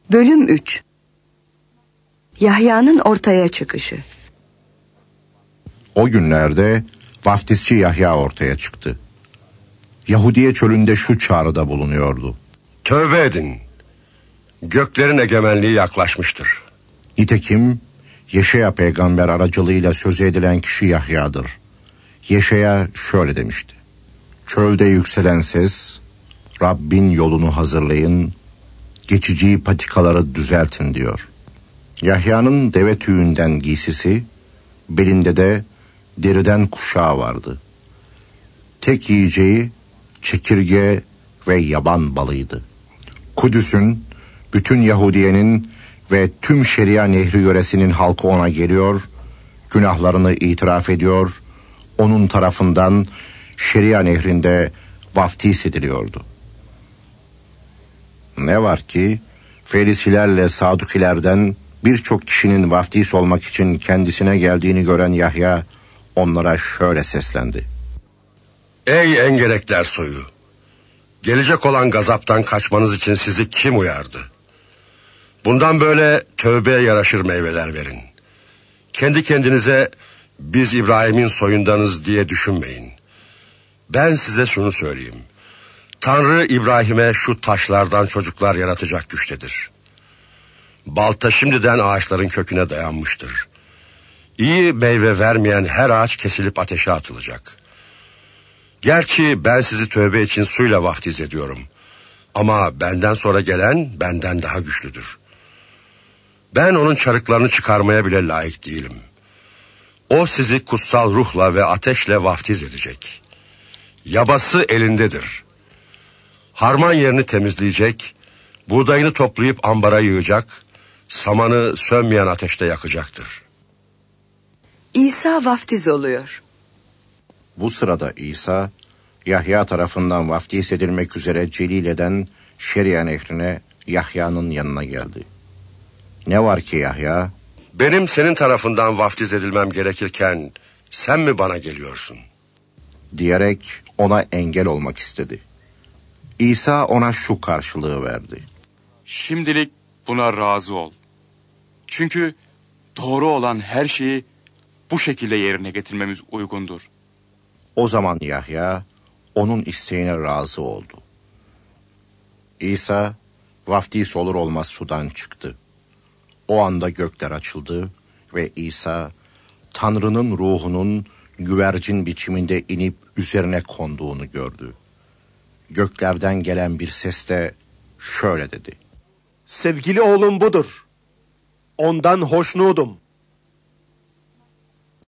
Bölüm 3. Yahya'nın ortaya çıkışı. O günlerde vaftizci Yahya ortaya çıktı. Yahudiye çölünde şu çağrıda bulunuyordu: Tövbe edin. Göklerin egemenliği yaklaşmıştır. Nitekim Yeşaya peygamber aracılığıyla söz edilen kişi Yahya'dır. Yeşaya şöyle demişti: Çölde yükselen ses, Rabbin yolunu hazırlayın, geçici patikaları düzeltin diyor. Yahya'nın deve tüyünden giysisi, belinde de deriden kuşağı vardı. Tek yiyeceği çekirge ve yaban balıydı. Kudüs'ün, bütün Yahudiye'nin ve tüm Şeria Nehri yöresinin halkı ona geliyor, günahlarını itiraf ediyor, onun tarafından Şeria Nehri'nde vaftiz ediliyordu. Ne var ki Ferisilerle Sadukilerden birçok kişinin vaftiz olmak için kendisine geldiğini gören Yahya onlara şöyle seslendi: Ey engelekler soyu! Gelecek olan gazaptan kaçmanız için sizi kim uyardı? Bundan böyle tövbeye yaraşır meyveler verin. Kendi kendinize biz İbrahim'in soyundanız diye düşünmeyin. Ben size şunu söyleyeyim. Tanrı İbrahim'e şu taşlardan çocuklar yaratacak güçtedir. Balta şimdiden ağaçların köküne dayanmıştır. İyi meyve vermeyen her ağaç kesilip ateşe atılacak. Gerçi ben sizi tövbe için suyla vaftiz ediyorum. Ama benden sonra gelen benden daha güçlüdür. Ben onun çarıklarını çıkarmaya bile layık değilim. O sizi kutsal ruhla ve ateşle vaftiz edecek. Yabası elindedir. Harman yerini temizleyecek, buğdayını toplayıp ambara yığacak, samanı sönmeyen ateşte yakacaktır. İsa vaftiz oluyor. Bu sırada İsa, Yahya tarafından vaftiz edilmek üzere Celile'den Şeria Nehri'ne Yahya'nın yanına geldi. Ne var ki Yahya, benim senin tarafından vaftiz edilmem gerekirken sen mi bana geliyorsun? Diyerek ona engel olmak istedi. İsa ona şu karşılığı verdi: Şimdilik buna razı ol. Çünkü doğru olan her şeyi bu şekilde yerine getirmemiz uygundur. O zaman Yahya onun isteğine razı oldu. İsa vaftiz olur olmaz sudan çıktı. O anda gökler açıldı ve İsa Tanrı'nın ruhunun güvercin biçiminde inip üzerine konduğunu gördü. Göklerden gelen bir ses de şöyle dedi: Sevgili oğlum budur. Ondan hoşnutum.